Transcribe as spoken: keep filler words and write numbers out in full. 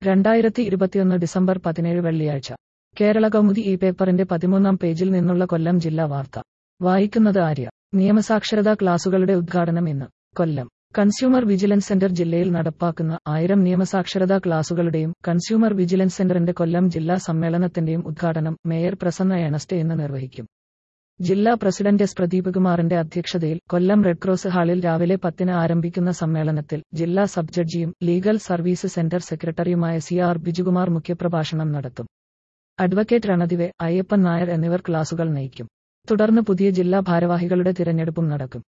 രണ്ടായിരത്തി ഇരുപത്തിയൊന്ന് ഡിസംബർ പതിനേഴ് വെള്ളിയാഴ്ച കേരള കൗമുദി ഈ പേപ്പറിന്റെ പതിമൂന്നാം പേജിൽ നിന്നുള്ള കൊല്ലം ജില്ലാ വാർത്ത വായിക്കുന്നത് ആര്യ. നിയമസാക്ഷരതാ ക്ലാസുകളുടെ ഉദ്ഘാടനം ഇന്ന്. കൊല്ലം കൺസ്യൂമർ വിജിലൻസ് സെന്റർ ജില്ലയിൽ നടപ്പാക്കുന്ന ആയിരം നിയമസാക്ഷരതാ ക്ലാസുകളുടെയും കൺസ്യൂമർ വിജിലൻസ് സെന്ററിന്റെ കൊല്ലം ജില്ലാ സമ്മേളനത്തിന്റെയും ഉദ്ഘാടനം മേയർ പ്രസന്ന ഏണസ്റ്റ് ഇന്ന് നിർവഹിക്കും. ജില്ലാ പ്രസിഡന്റ് എസ് പ്രദീപകുമാറിന്റെ അധ്യക്ഷതയിൽ കൊല്ലം റെഡ് ക്രോസ് ഹാളിൽ രാവിലെ പത്തിന് ആരംഭിക്കുന്ന സമ്മേളനത്തിൽ ജില്ലാ സബ് ജഡ്ജിയും ലീഗൽ സർവീസ് സെന്റർ സെക്രട്ടറിയുമായ സി ആർ ബിജുകുമാർ മുഖ്യപ്രഭാഷണം നടത്തും. അഡ്വക്കേറ്റ് രണദിവെ, അയ്യപ്പൻ നായർ എന്നിവർ ക്ലാസുകൾ നയിക്കും. തുടർന്ന് പുതിയ ജില്ലാ ഭാരവാഹികളുടെ തിരഞ്ഞെടുപ്പും നടക്കും.